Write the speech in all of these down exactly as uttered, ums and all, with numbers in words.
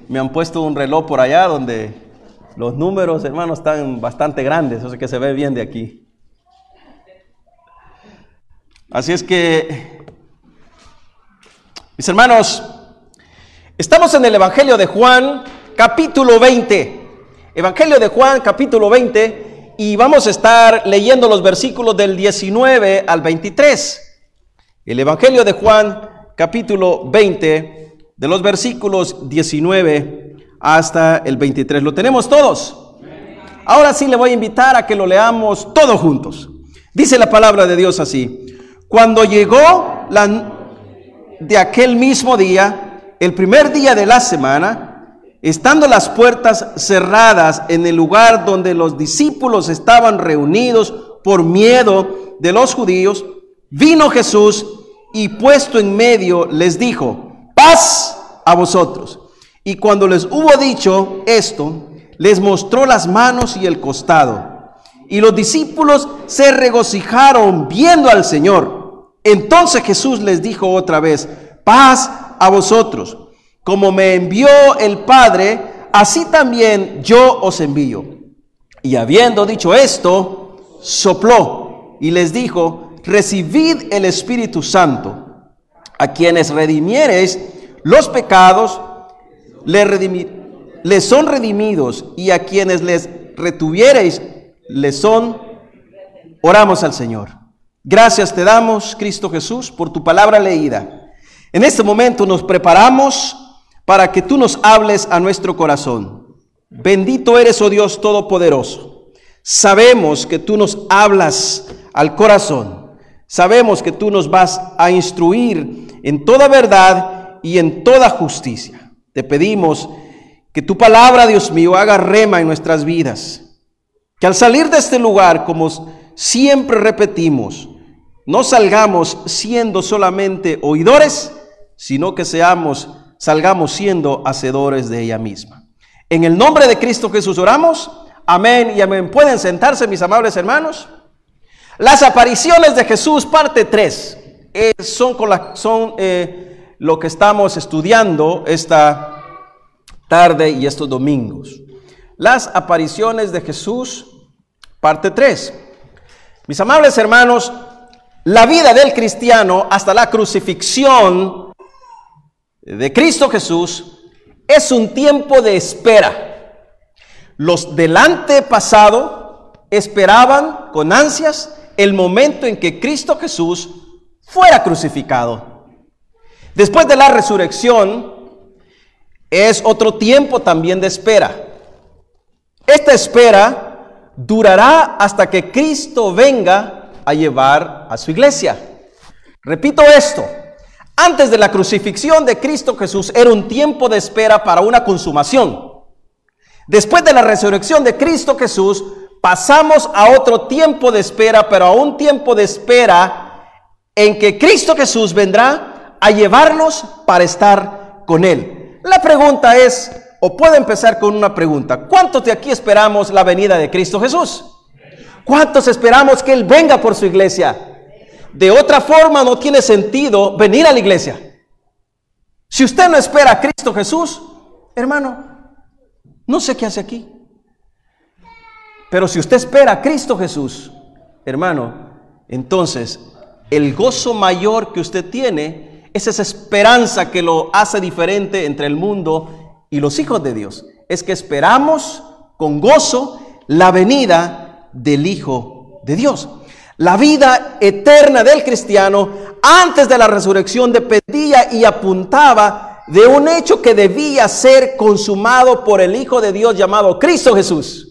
me han puesto un reloj por allá donde los números, hermanos, están bastante grandes, o sea que se ve bien de aquí. Así es que, mis hermanos, estamos en el Evangelio de Juan, capítulo veinte. Evangelio de Juan, capítulo veinte, y vamos a estar leyendo los versículos del diecinueve al veintitrés. El Evangelio de Juan, capítulo veinte, de los versículos diecinueve hasta el veintitrés. ¿Lo tenemos todos? Ahora sí le voy a invitar a que lo leamos todos juntos. Dice la palabra de Dios así: cuando llegó la, de aquel mismo día, el primer día de la semana, estando las puertas cerradas en el lugar donde los discípulos estaban reunidos por miedo de los judíos, vino Jesús y puesto en medio les dijo: paz a vosotros. Y cuando les hubo dicho esto, les mostró las manos y el costado. Y los discípulos se regocijaron viendo al Señor. Entonces Jesús les dijo otra vez: paz a vosotros. Como me envió el Padre, así también yo os envío. Y habiendo dicho esto, sopló y les dijo: recibid el Espíritu Santo. A quienes redimiereis los pecados, les, redimi- les son redimidos, y a quienes les retuviereis, les son. Oramos al Señor. Gracias te damos, Cristo Jesús, por tu palabra leída. En este momento nos preparamos para que tú nos hables a nuestro corazón. Bendito eres, oh Dios Todopoderoso. Sabemos que tú nos hablas al corazón. Sabemos que tú nos vas a instruir en toda verdad y en toda justicia. Te pedimos que tu palabra, Dios mío, haga rema en nuestras vidas. Que al salir de este lugar, como siempre repetimos, no salgamos siendo solamente oidores, sino que seamos, salgamos siendo hacedores de ella misma. En el nombre de Cristo Jesús oramos. Amén y amén. ¿Pueden sentarse, mis amables hermanos? Las apariciones de Jesús, parte tres, eh, son, con la, son eh, lo que estamos estudiando esta tarde y estos domingos. Las apariciones de Jesús, parte tres. Mis amables hermanos, la vida del cristiano hasta la crucifixión de Cristo Jesús es un tiempo de espera. Los del antepasado esperaban con ansias el momento en que Cristo Jesús fuera crucificado. Después de la resurrección es otro tiempo también de espera. Esta espera durará hasta que Cristo venga a llevar a su iglesia. Repito esto: antes de la crucifixión de Cristo Jesús era un tiempo de espera para una consumación. Después de la resurrección de Cristo Jesús pasamos a otro tiempo de espera, pero a un tiempo de espera en que Cristo Jesús vendrá a llevarnos para estar con Él. La pregunta es, o puedo empezar con una pregunta: ¿cuántos de aquí esperamos la venida de Cristo Jesús? ¿Cuántos esperamos que Él venga por su iglesia? De otra forma no tiene sentido venir a la iglesia. Si usted no espera a Cristo Jesús, hermano, no sé qué hace aquí. Pero si usted espera a Cristo Jesús, hermano, entonces el gozo mayor que usted tiene es esa esperanza que lo hace diferente entre el mundo y los hijos de Dios. Es que esperamos con gozo la venida del Hijo de Dios. La vida eterna del cristiano antes de la resurrección dependía y apuntaba de un hecho que debía ser consumado por el Hijo de Dios llamado Cristo Jesús.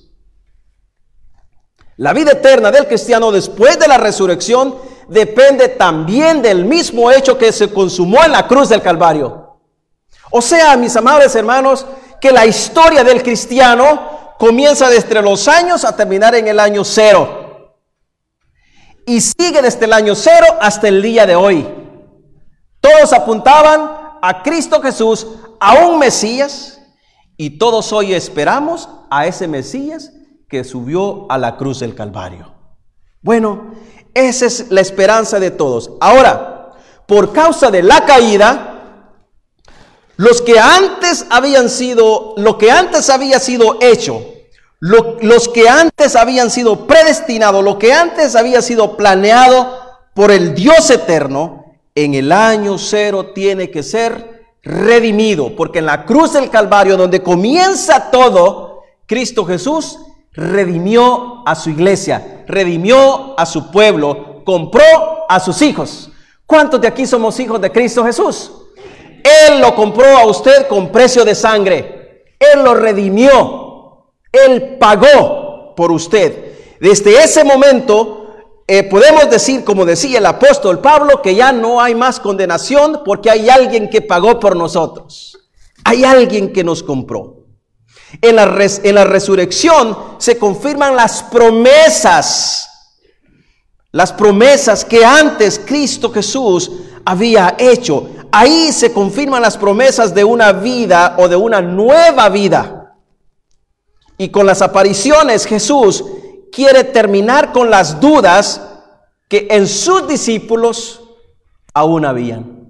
La vida eterna del cristiano después de la resurrección depende también del mismo hecho que se consumó en la cruz del Calvario. O sea, mis amables hermanos, que la historia del cristiano comienza desde los años a terminar en el año cero. Y sigue desde el año cero hasta el día de hoy. Todos apuntaban a Cristo Jesús, a un Mesías, y todos hoy esperamos a ese Mesías que subió a la cruz del Calvario. Bueno, esa es la esperanza de todos. Ahora, por causa de la caída, Los que antes habían sido, lo que antes había sido hecho, lo, los que antes habían sido predestinados, lo que antes había sido planeado por el Dios eterno, en el año cero tiene que ser redimido, porque en la cruz del Calvario, donde comienza todo, Cristo Jesús redimió a su iglesia, redimió a su pueblo, compró a sus hijos. ¿Cuántos de aquí somos hijos de Cristo Jesús? Él lo compró a usted con precio de sangre. Él lo redimió. Él pagó por usted. Desde ese momento eh, podemos decir, como decía el apóstol Pablo, que ya no hay más condenación porque hay alguien que pagó por nosotros. Hay alguien que nos compró. En la, res, en la resurrección se confirman las promesas. Las promesas que antes Cristo Jesús había hecho. Ahí se confirman las promesas de una vida o de una nueva vida. Y con las apariciones Jesús quiere terminar con las dudas que en sus discípulos aún habían.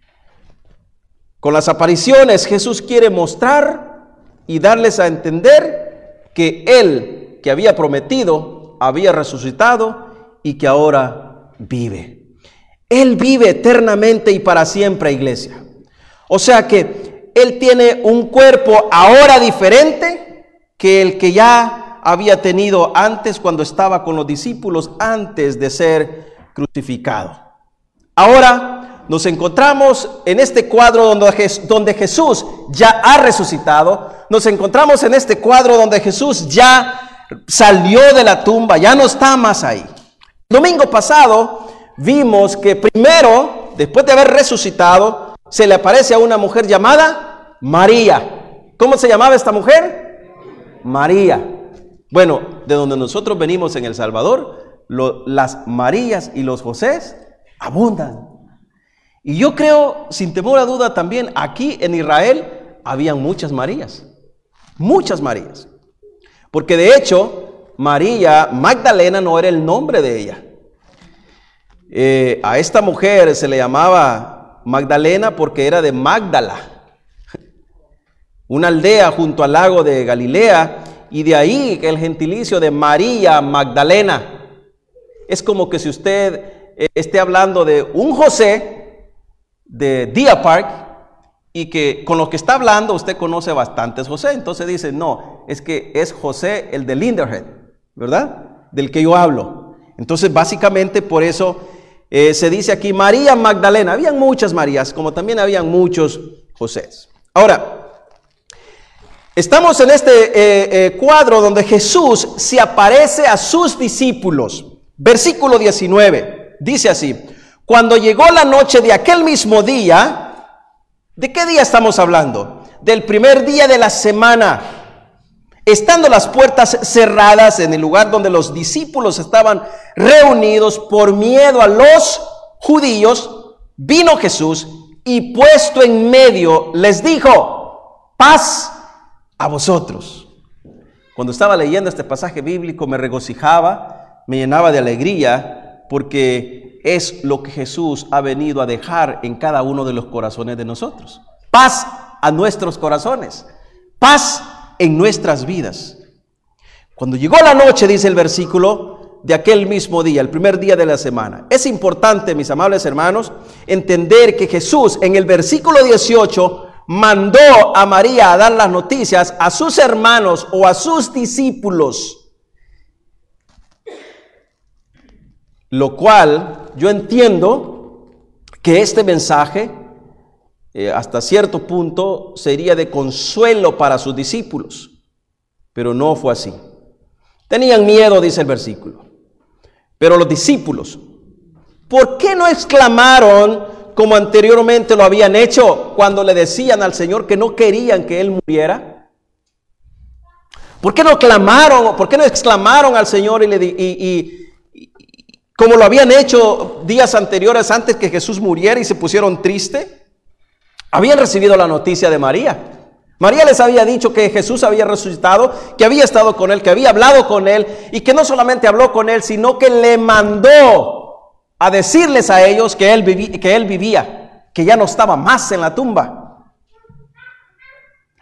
Con las apariciones Jesús quiere mostrar y darles a entender que Él que había prometido había resucitado y que ahora vive. Él vive eternamente y para siempre, iglesia. O sea que Él tiene un cuerpo ahora diferente que el que ya había tenido antes cuando estaba con los discípulos antes de ser crucificado. Ahora nos encontramos en este cuadro donde Jesús ya ha resucitado. Nos encontramos en este cuadro donde Jesús ya salió de la tumba, ya no está más ahí. Domingo pasado vimos que primero, después de haber resucitado, se le aparece a una mujer llamada María. ¿Cómo se llamaba esta mujer? María. Bueno, de donde nosotros venimos en El Salvador, lo, las Marías y los Josés abundan. Y yo creo, sin temor a duda, también aquí en Israel habían muchas Marías. Muchas Marías. Porque de hecho, María Magdalena no era el nombre de ella. Eh, a esta mujer se le llamaba Magdalena porque era de Magdala, una aldea junto al lago de Galilea, y de ahí el gentilicio de María Magdalena. Es como que si usted eh, esté hablando de un José de Deer Park y que con lo que está hablando usted conoce bastantes José, entonces dice, no, es que es José el de Linderhead, ¿verdad? Del que yo hablo. Entonces básicamente por eso eh, se dice aquí María Magdalena. Habían muchas Marías, como también habían muchos Josés. Ahora, estamos en este eh, eh, cuadro donde Jesús se aparece a sus discípulos. Versículo diecinueve, dice así: cuando llegó la noche de aquel mismo día, ¿de qué día estamos hablando? Del primer día de la semana. Estando las puertas cerradas en el lugar donde los discípulos estaban reunidos por miedo a los judíos, vino Jesús y puesto en medio les dijo: paz a vosotros. Cuando estaba leyendo este pasaje bíblico me regocijaba, me llenaba de alegría, porque es lo que Jesús ha venido a dejar en cada uno de los corazones de nosotros. Paz a nuestros corazones, paz en nuestras vidas. Cuando llegó la noche, dice el versículo, de aquel mismo día, el primer día de la semana. Es importante, mis amables hermanos, entender que Jesús en el versículo dieciocho mandó a María a dar las noticias a sus hermanos o a sus discípulos, lo cual yo entiendo que este mensaje eh, hasta cierto punto sería de consuelo para sus discípulos, pero no fue así. Tenían miedo, dice el versículo, pero los discípulos, ¿por qué no exclamaron como anteriormente lo habían hecho cuando le decían al Señor que no querían que Él muriera? ¿Por qué no clamaron, por qué no exclamaron al Señor y, le, y, y, y como lo habían hecho días anteriores antes que Jesús muriera y se pusieron tristes? Habían recibido la noticia de María. María les había dicho que Jesús había resucitado, que había estado con Él, que había hablado con Él, y que no solamente habló con Él, sino que le mandó a decirles a ellos que él, viví, que él vivía, que ya no estaba más en la tumba.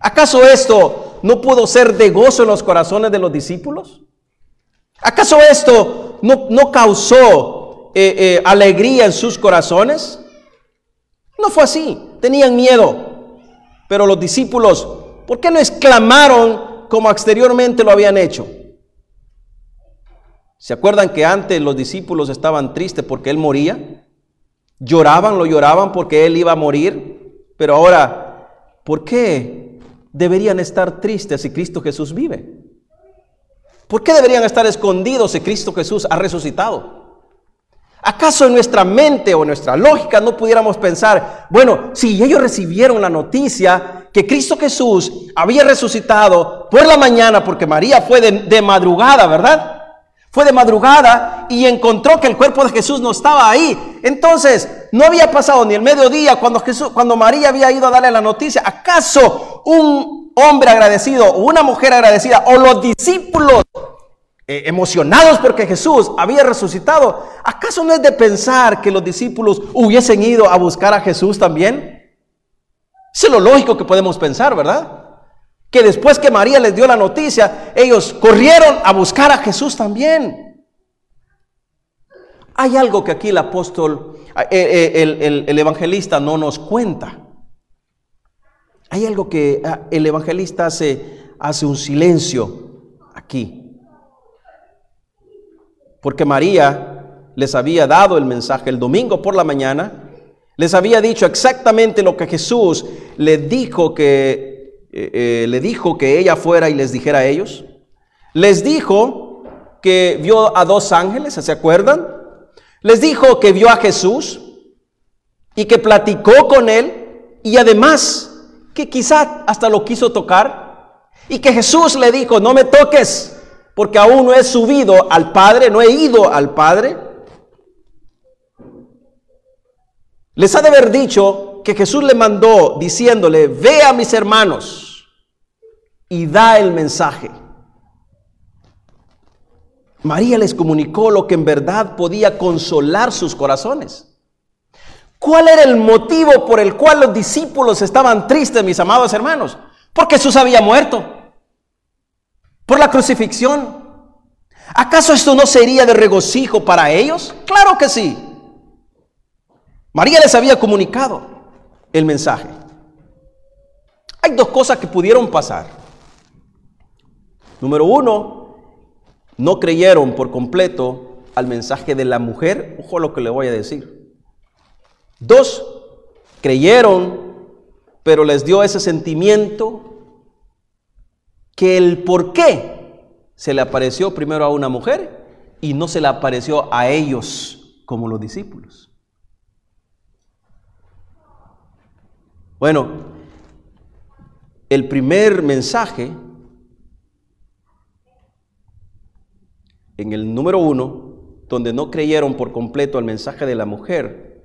¿Acaso esto no pudo ser de gozo en los corazones de los discípulos? ¿Acaso esto no, no causó eh, eh, alegría en sus corazones? No fue así, tenían miedo. Pero los discípulos, ¿por qué no exclamaron como exteriormente lo habían hecho? ¿Se acuerdan que antes los discípulos estaban tristes porque Él moría? Lloraban, lo lloraban porque Él iba a morir. Pero ahora, ¿por qué deberían estar tristes si Cristo Jesús vive? ¿Por qué deberían estar escondidos si Cristo Jesús ha resucitado? ¿Acaso en nuestra mente o en nuestra lógica no pudiéramos pensar, bueno, si ellos recibieron la noticia que Cristo Jesús había resucitado por la mañana, porque María fue de, de madrugada, ¿verdad? Fue de madrugada y encontró que el cuerpo de Jesús no estaba ahí. Entonces, no había pasado ni el mediodía cuando, Jesús, cuando María había ido a darle la noticia. ¿Acaso un hombre agradecido o una mujer agradecida o los discípulos eh, emocionados porque Jesús había resucitado, acaso no es de pensar que los discípulos hubiesen ido a buscar a Jesús también? Eso es lo lógico que podemos pensar, ¿verdad? Que después que María les dio la noticia, ellos corrieron a buscar a Jesús también. Hay algo que aquí el apóstol, el, el, el, el evangelista no nos cuenta. Hay algo que el evangelista hace, hace un silencio aquí. Porque María les había dado el mensaje el domingo por la mañana, les había dicho exactamente lo que Jesús les dijo que Eh, eh, le dijo que ella fuera y les dijera a ellos. Les dijo que vio a dos ángeles, ¿se acuerdan? Les dijo que vio a Jesús y que platicó con él, y además que quizá hasta lo quiso tocar, y que Jesús le dijo, no me toques, porque aún no he subido al Padre, no he ido al Padre. Les ha de haber dicho que Jesús le mandó diciéndole, ve a mis hermanos y da el mensaje. María les comunicó lo que en verdad podía consolar sus corazones. ¿Cuál era el motivo por el cual los discípulos estaban tristes, mis amados hermanos? Porque Jesús había muerto. Por la crucifixión. ¿Acaso esto no sería de regocijo para ellos? Claro que sí. María les había comunicado el mensaje. Hay dos cosas que pudieron pasar. Número uno, no creyeron por completo al mensaje de la mujer. Ojo a lo que le voy a decir. Dos, creyeron, pero les dio ese sentimiento que el por qué se le apareció primero a una mujer y no se le apareció a ellos como los discípulos. Bueno, el primer mensaje, en el número uno, donde no creyeron por completo al mensaje de la mujer,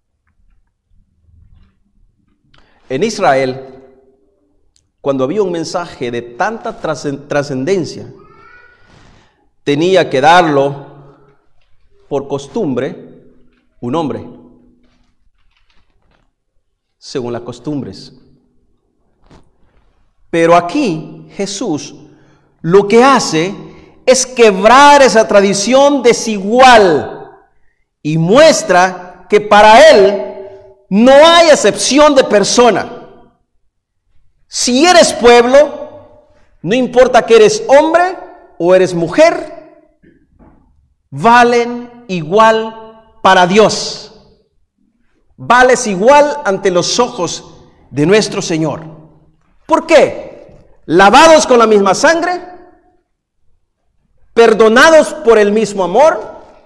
en Israel, cuando había un mensaje de tanta trascendencia, tenía que darlo por costumbre un hombre, según las costumbres. Pero aquí Jesús lo que hace es quebrar esa tradición desigual y muestra que para Él no hay excepción de persona. Si eres pueblo, no importa que eres hombre o eres mujer, valen igual para Dios. Vales igual ante los ojos de nuestro Señor. ¿Por qué? Lavados con la misma sangre, perdonados por el mismo amor,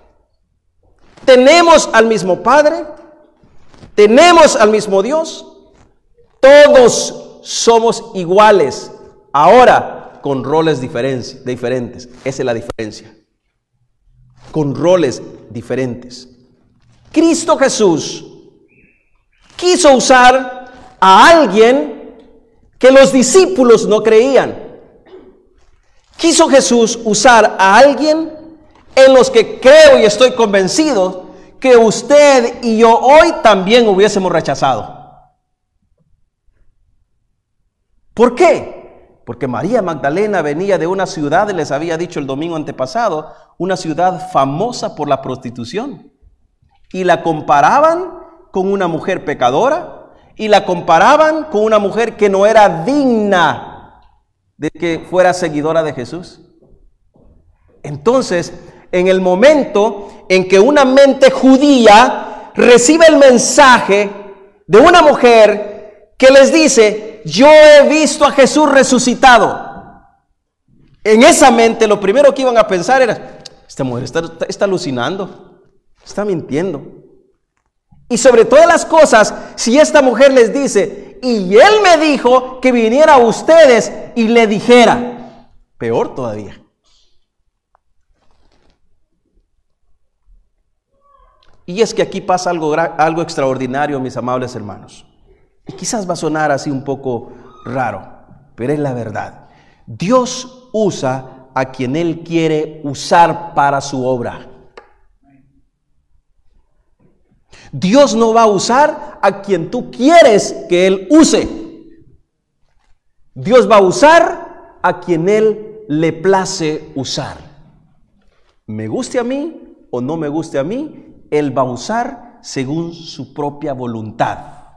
tenemos al mismo Padre, tenemos al mismo Dios, todos somos iguales, ahora con roles diferentes. diferentes. Esa es la diferencia. Con roles diferentes. Cristo Jesús quiso usar a alguien que los discípulos no creían. Quiso Jesús usar a alguien en los que creo y estoy convencido que usted y yo hoy también hubiésemos rechazado. ¿Por qué? Porque María Magdalena venía de una ciudad, les había dicho el domingo antepasado, una ciudad famosa por la prostitución. Y la comparaban con una mujer pecadora y la comparaban con una mujer que no era digna de que fuera seguidora de Jesús. Entonces, en el momento en que una mente judía recibe el mensaje de una mujer que les dice: yo he visto a Jesús resucitado, en esa mente lo primero que iban a pensar era: esta mujer está, está, está alucinando, está mintiendo. Y sobre todas las cosas, si esta mujer les dice: y él me dijo que viniera a ustedes y le dijera, peor todavía. Y es que aquí pasa algo, algo extraordinario, mis amables hermanos. Y quizás va a sonar así un poco raro, pero es la verdad. Dios usa a quien Él quiere usar para su obra. Dios no va a usar a quien tú quieres que Él use. Dios va a usar a quien Él le place usar. Me guste a mí o no me guste a mí, Él va a usar según su propia voluntad.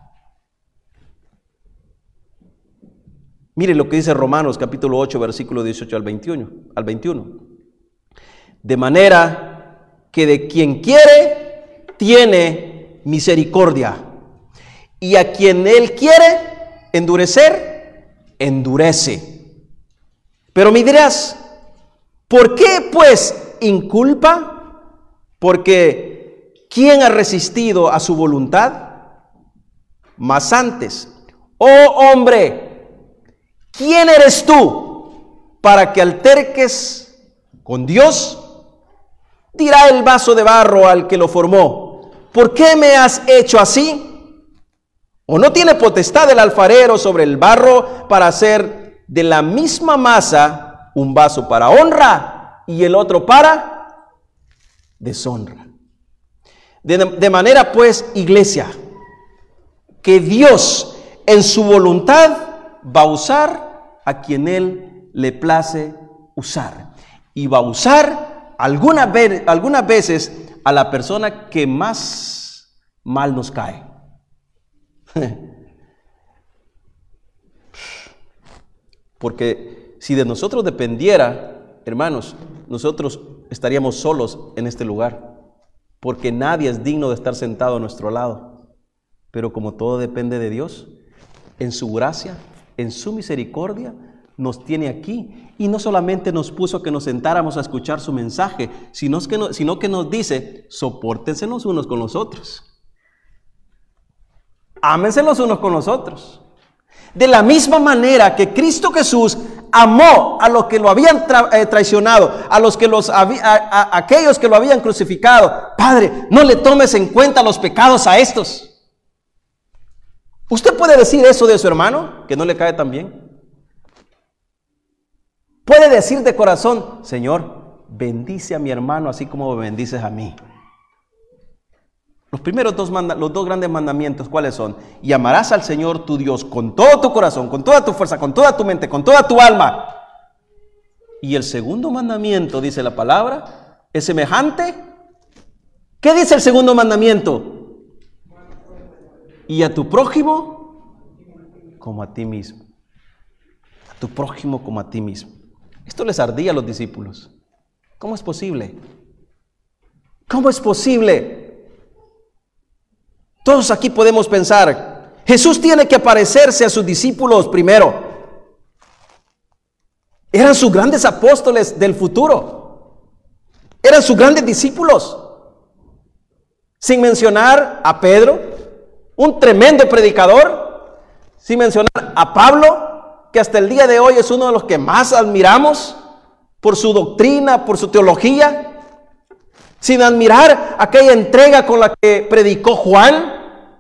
Mire lo que dice Romanos capítulo ocho, versículo dieciocho al veintiuno, al veintiuno. De manera que de quien quiere, tiene misericordia. Y a quien Él quiere endurecer, endurece. Pero me dirás, ¿por qué pues inculpa? Porque ¿quién ha resistido a su voluntad? Mas antes, oh hombre, ¿quién eres tú para que alterques con Dios? Dirá el vaso de barro al que lo formó: ¿por qué me has hecho así? ¿O no tiene potestad el alfarero sobre el barro para hacer de la misma masa un vaso para honra y el otro para deshonra? De, de manera pues, iglesia, que Dios en su voluntad va a usar a quien Él le place usar. Y va a usar algunas, ve, algunas veces a la persona que más mal nos cae. Porque si de nosotros dependiera, hermanos, nosotros estaríamos solos en este lugar. Porque nadie es digno de estar sentado a nuestro lado. Pero como todo depende de Dios, en su gracia, en su misericordia, nos tiene aquí. Y no solamente nos puso que nos sentáramos a escuchar su mensaje, sino que, no, sino que nos dice: sopórtense los unos con los otros. Ámense los unos con los otros. De la misma manera que Cristo Jesús amó a los que lo habían tra eh, traicionado, a los que los a, a, a aquellos que lo habían crucificado. Padre, no le tomes en cuenta los pecados a estos. ¿Usted puede decir eso de su hermano, que no le cae tan bien? Puede decir de corazón: Señor, bendice a mi hermano así como me bendices a mí. Los primeros dos, los dos grandes mandamientos, ¿cuáles son? Y amarás al Señor tu Dios con todo tu corazón, con toda tu fuerza, con toda tu mente, con toda tu alma. Y el segundo mandamiento, dice la palabra, es semejante. ¿Qué dice el segundo mandamiento? Y a tu prójimo como a ti mismo. A tu prójimo como a ti mismo. Esto les ardía a los discípulos. ¿Cómo es posible? ¿Cómo es posible? Todos aquí podemos pensar, Jesús tiene que aparecerse a sus discípulos primero. Eran sus grandes apóstoles del futuro. Eran sus grandes discípulos. Sin mencionar a Pedro, un tremendo predicador. Sin mencionar a Pablo, que hasta el día de hoy es uno de los que más admiramos por su doctrina, por su teología. Sin admirar aquella entrega con la que predicó Juan,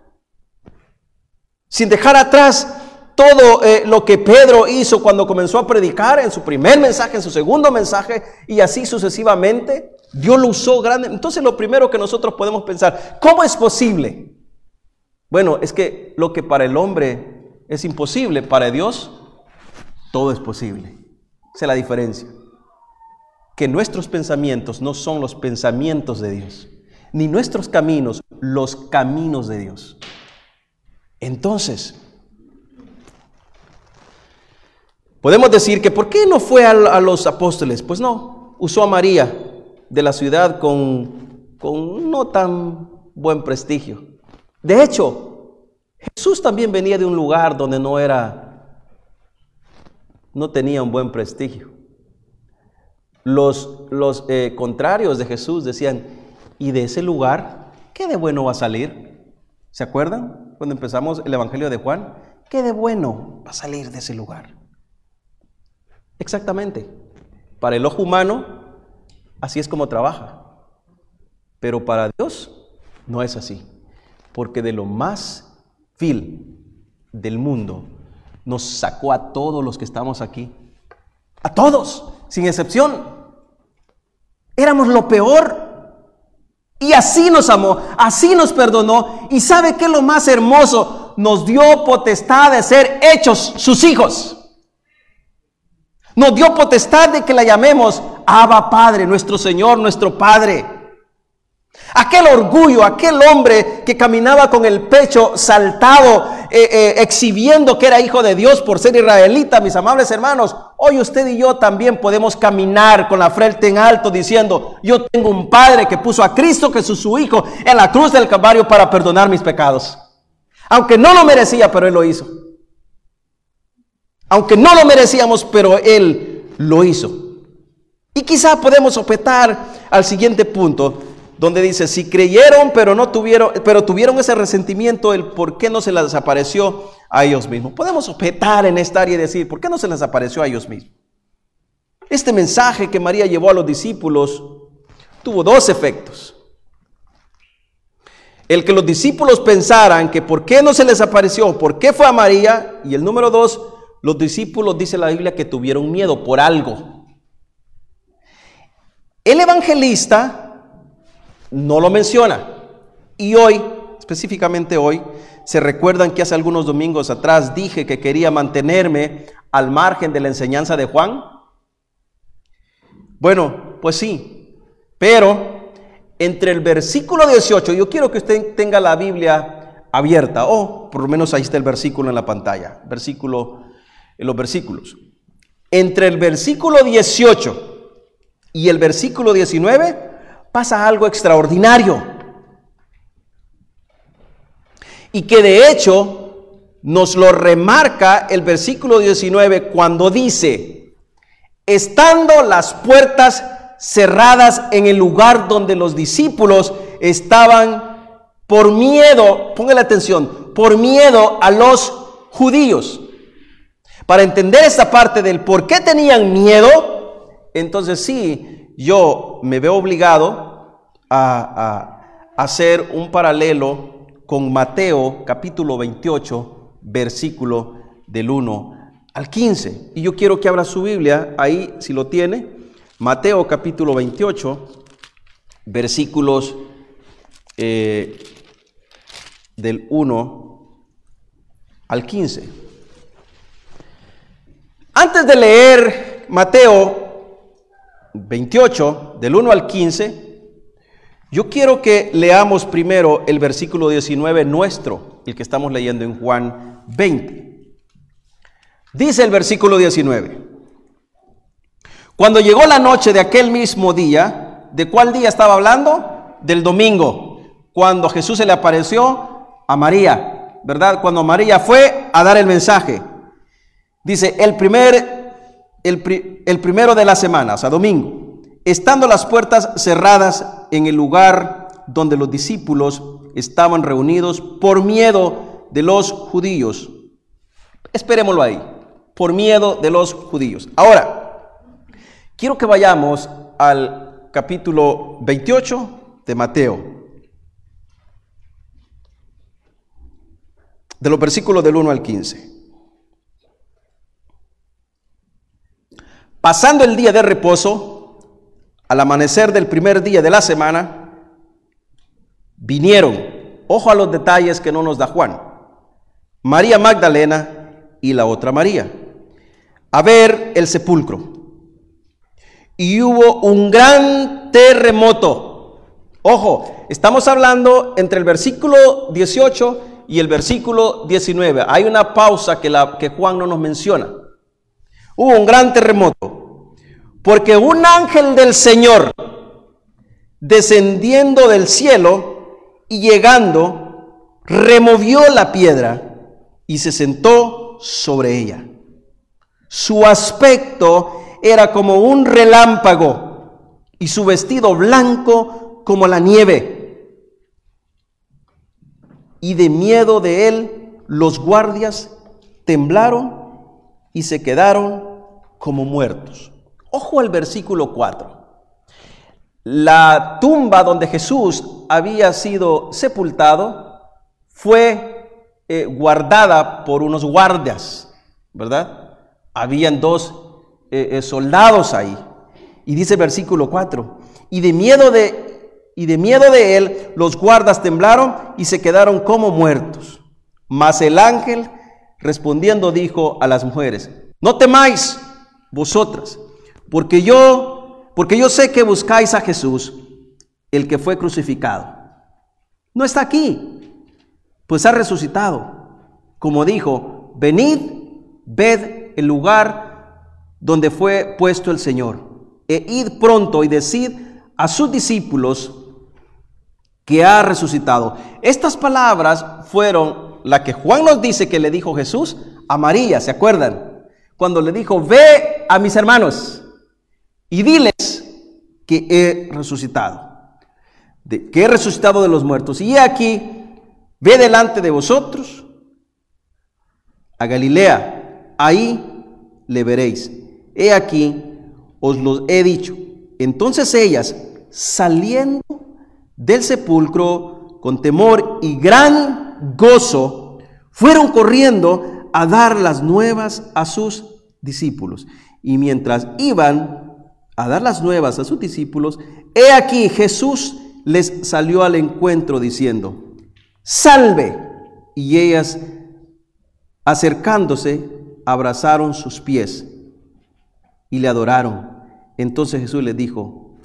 sin dejar atrás todo eh, lo que Pedro hizo cuando comenzó a predicar en su primer mensaje, en su segundo mensaje, y así sucesivamente. Dios lo usó grande. Entonces lo primero que nosotros podemos pensar, ¿cómo es posible? Bueno, es que lo que para el hombre es imposible, para Dios todo es posible. Esa es la diferencia. Que nuestros pensamientos no son los pensamientos de Dios, ni nuestros caminos los caminos de Dios. Entonces, podemos decir que ¿por qué no fue a, a los apóstoles? Pues no, usó a María de la ciudad con, con no tan buen prestigio. De hecho, Jesús también venía de un lugar donde no era, no tenía un buen prestigio. Los, los eh, contrarios de Jesús decían, ¿y de ese lugar qué de bueno va a salir? ¿Se acuerdan cuando empezamos el Evangelio de Juan? ¿Qué de bueno va a salir de ese lugar? Exactamente. Para el ojo humano, así es como trabaja. Pero para Dios no es así. Porque de lo más vil del mundo nos sacó a todos los que estamos aquí. A todos, sin excepción. Éramos lo peor. Y así nos amó, así nos perdonó. ¿Y sabe qué es lo más hermoso? Nos dio potestad de ser hechos sus hijos. Nos dio potestad de que la llamemos Abba Padre, nuestro Señor, nuestro Padre. Aquel orgullo, aquel hombre que caminaba con el pecho saltado, eh, eh, exhibiendo que era hijo de Dios por ser israelita, mis amables hermanos, hoy usted y yo también podemos caminar con la frente en alto diciendo, yo tengo un Padre que puso a Cristo Jesús su Hijo en la cruz del Calvario para perdonar mis pecados. Aunque no lo merecía, pero Él lo hizo. Aunque no lo merecíamos, pero Él lo hizo. Y quizá podemos objetar al siguiente punto, donde dice, si creyeron, pero no tuvieron, pero tuvieron ese resentimiento, el por qué no se les apareció a ellos mismos. Podemos objetar en esta área y decir, ¿por qué no se les apareció a ellos mismos? Este mensaje que María llevó a los discípulos tuvo dos efectos. El que los discípulos pensaran que por qué no se les apareció, por qué fue a María, y el número dos, los discípulos, dice la Biblia, que tuvieron miedo por algo. El evangelista no lo menciona. Y hoy, específicamente hoy, se recuerdan que hace algunos domingos atrás dije que quería mantenerme al margen de la enseñanza de Juan. Bueno, pues sí, pero entre el versículo dieciocho, yo quiero que usted tenga la Biblia abierta, o por lo menos ahí está el versículo en la pantalla, versículo, en los versículos. Entre el versículo dieciocho y el versículo diecinueve, pasa algo extraordinario y que de hecho nos lo remarca el versículo diecinueve cuando dice, estando las puertas cerradas en el lugar donde los discípulos estaban por miedo, póngale atención, por miedo a los judíos. Para entender esta parte del por qué tenían miedo, entonces sí, yo me veo obligado a, a hacer un paralelo con Mateo capítulo veintiocho, versículo del uno al quince. Y yo quiero que abra su Biblia, ahí si lo tiene, Mateo capítulo veintiocho, versículos eh, del uno al quince. Antes de leer Mateo veintiocho, del uno al quince, yo quiero que leamos primero el versículo diecinueve nuestro, el que estamos leyendo en Juan veinte. Dice el versículo diecinueve, cuando llegó la noche de aquel mismo día, ¿de cuál día estaba hablando? Del domingo, cuando Jesús se le apareció a María, ¿verdad? Cuando María fue a dar el mensaje. Dice, el primer El, pri, el primero de la semana, o sea, domingo, estando las puertas cerradas en el lugar donde los discípulos estaban reunidos por miedo de los judíos. Esperémoslo ahí, por miedo de los judíos. Ahora, quiero que vayamos al capítulo veintiocho de Mateo, de los versículos del uno al quince. Pasando el día de reposo, al amanecer del primer día de la semana, vinieron, ojo a los detalles que no nos da Juan, María Magdalena y la otra María, a ver el sepulcro. Y hubo un gran terremoto. Ojo, estamos hablando entre el versículo dieciocho y el versículo diecinueve. Hay una pausa que, la, que Juan no nos menciona. Hubo un gran terremoto, porque un ángel del Señor, descendiendo del cielo y llegando, removió la piedra y se sentó sobre ella. Su aspecto era como un relámpago y su vestido blanco como la nieve. Y de miedo de él, los guardias temblaron y se quedaron como muertos. Ojo al versículo cuatro. La tumba donde Jesús había sido sepultado fue eh, guardada por unos guardias, ¿verdad? Habían dos eh, eh, soldados ahí. Y dice el versículo cuatro, y de miedo de, y de miedo de él, los guardas temblaron y se quedaron como muertos. Mas el ángel respondiendo dijo a las mujeres: no temáis vosotras, porque yo, porque yo sé que buscáis a Jesús, el que fue crucificado. No está aquí, pues ha resucitado. Como dijo, venid, ved el lugar donde fue puesto el Señor. E id pronto y decid a sus discípulos que ha resucitado. Estas palabras fueron las que Juan nos dice que le dijo Jesús a María, ¿se acuerdan? Cuando le dijo, ve a mis hermanos y diles que he resucitado, de, que he resucitado de los muertos. Y he aquí, ve delante de vosotros a Galilea, ahí le veréis. He aquí, os lo he dicho. Entonces ellas, saliendo del sepulcro con temor y gran gozo, fueron corriendo a dar las nuevas a sus discípulos. Y mientras iban a dar las nuevas a sus discípulos, he aquí Jesús les salió al encuentro diciendo, salve. Y ellas, acercándose, abrazaron sus pies y le adoraron. Entonces Jesús les dijo,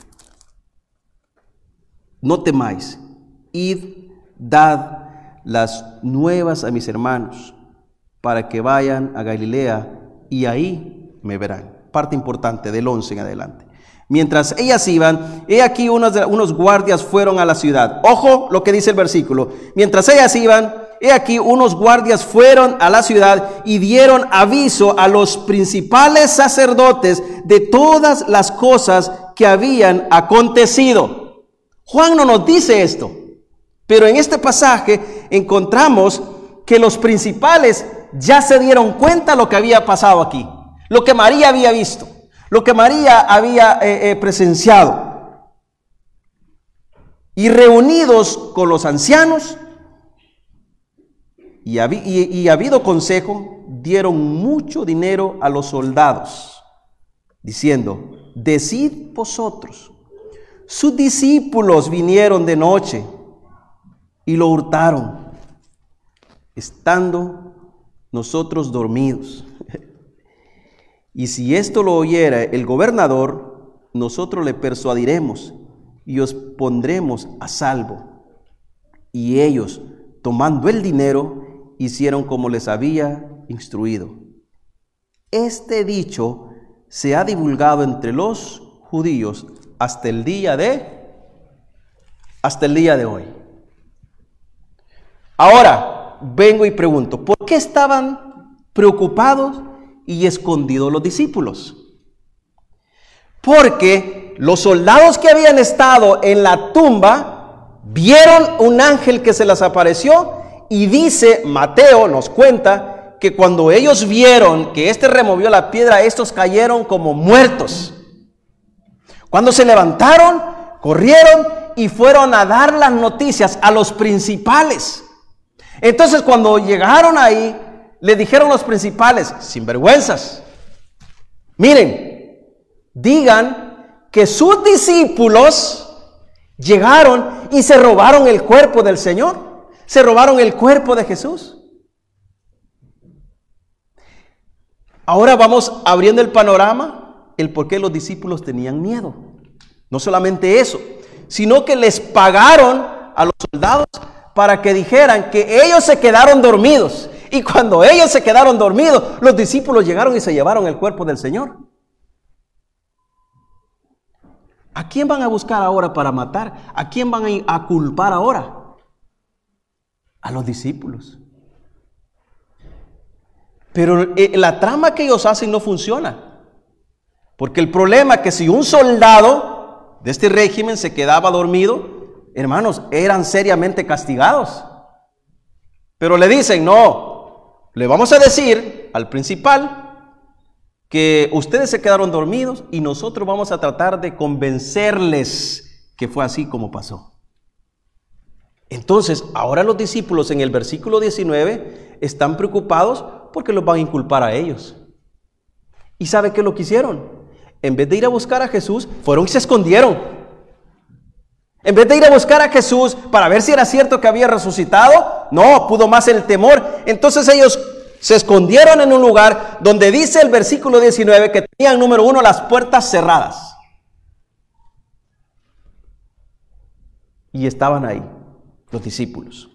no temáis, id, dad las nuevas a mis hermanos, para que vayan a Galilea y ahí me verán. Parte importante del once en adelante. Mientras ellas iban, he aquí unos, unos guardias fueron a la ciudad. Ojo lo que dice el versículo. Mientras ellas iban, he aquí unos guardias fueron a la ciudad y dieron aviso a los principales sacerdotes de todas las cosas que habían acontecido. Juan no nos dice esto, pero en este pasaje encontramos que los principales ya se dieron cuenta de lo que había pasado aquí, lo que María había visto, lo que María había eh, eh, presenciado. Y reunidos con los ancianos y, habi, y, y habido consejo, dieron mucho dinero a los soldados, diciendo, decid vosotros, sus discípulos vinieron de noche y lo hurtaron, estando nosotros dormidos. Y si esto lo oyera el gobernador, nosotros le persuadiremos y os pondremos a salvo. Y ellos, tomando el dinero, hicieron como les había instruido. Este dicho se ha divulgado entre los judíos hasta el día de, hasta el día de hoy. Ahora, vengo y pregunto, ¿por qué estaban preocupados y escondidos los discípulos? Porque los soldados que habían estado en la tumba vieron un ángel que se les apareció, y dice Mateo, nos cuenta que cuando ellos vieron que éste removió la piedra, estos cayeron como muertos. Cuando se levantaron, corrieron y fueron a dar las noticias a los principales. Entonces cuando llegaron ahí, le dijeron los principales, sinvergüenzas, miren, digan que sus discípulos llegaron y se robaron el cuerpo del Señor, se robaron el cuerpo de Jesús. Ahora vamos abriendo el panorama, el por qué los discípulos tenían miedo. No solamente eso, sino que les pagaron a los soldados para que dijeran que ellos se quedaron dormidos. Y cuando ellos se quedaron dormidos, los discípulos llegaron y se llevaron el cuerpo del Señor. ¿A quién van a buscar ahora para matar? ¿A quién van a culpar ahora? A los discípulos. Pero la trama que ellos hacen no funciona. Porque el problema es que si un soldado de este régimen se quedaba dormido, hermanos, eran seriamente castigados. Pero le dicen, no, le vamos a decir al principal que ustedes se quedaron dormidos y nosotros vamos a tratar de convencerles que fue así como pasó. Entonces, ahora los discípulos en el versículo diecinueve están preocupados porque los van a inculpar a ellos. ¿Y sabe qué es lo que hicieron? En vez de ir a buscar a Jesús, fueron y se escondieron. En vez de ir a buscar a Jesús para ver si era cierto que había resucitado, no, pudo más el temor. Entonces ellos se escondieron en un lugar donde dice el versículo diecinueve que tenían, número uno, las puertas cerradas. Y estaban ahí los discípulos.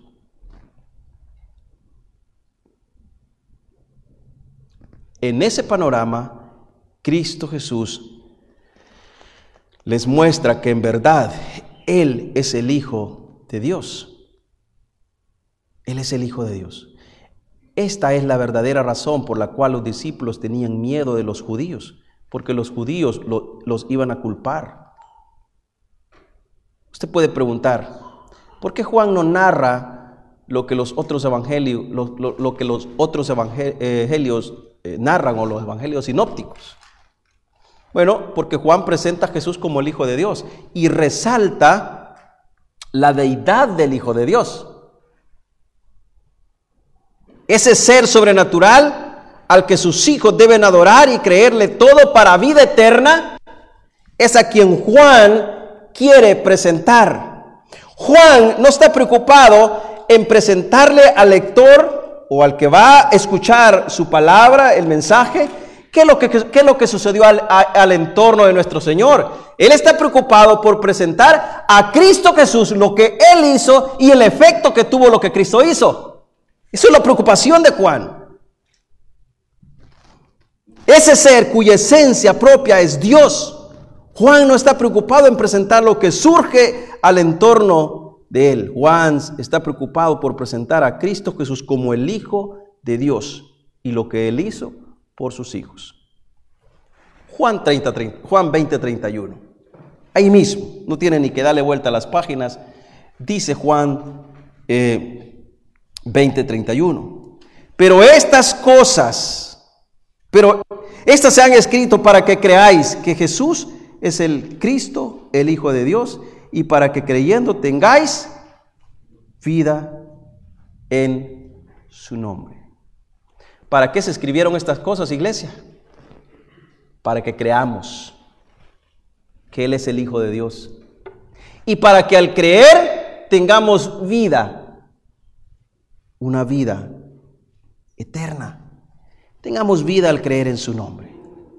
En ese panorama, Cristo Jesús les muestra que en verdad Él es el Hijo de Dios. Él es el Hijo de Dios. Esta es la verdadera razón por la cual los discípulos tenían miedo de los judíos, porque los judíos lo, los iban a culpar. Usted puede preguntar, ¿por qué Juan no narra lo que los otros evangelios, lo, lo, lo que los otros evangelios eh, narran, o los evangelios sinópticos? Bueno, porque Juan presenta a Jesús como el Hijo de Dios y resalta la deidad del Hijo de Dios. Ese ser sobrenatural al que sus hijos deben adorar y creerle todo para vida eterna, es a quien Juan quiere presentar. Juan no está preocupado en presentarle al lector o al que va a escuchar su palabra, el mensaje, qué es lo que, qué es lo que sucedió al, a, al entorno de nuestro Señor. Él está preocupado por presentar a Cristo Jesús, lo que Él hizo y el efecto que tuvo lo que Cristo hizo. Esa es la preocupación de Juan. Ese ser cuya esencia propia es Dios. Juan no está preocupado en presentar lo que surge al entorno de él. Juan está preocupado por presentar a Cristo Jesús como el Hijo de Dios y lo que Él hizo por sus hijos. Juan, treinta, treinta, Juan veinte, treinta y uno. Ahí mismo, no tiene ni que darle vuelta a las páginas. Dice Juan eh, veinte, treinta y uno. Pero estas cosas, pero estas se han escrito para que creáis que Jesús es el Cristo, el Hijo de Dios, y para que creyendo tengáis vida en su nombre. ¿Para qué se escribieron estas cosas, iglesia? Para que creamos que Él es el Hijo de Dios. Y para que al creer tengamos vida. Una vida eterna. Tengamos vida al creer en su nombre.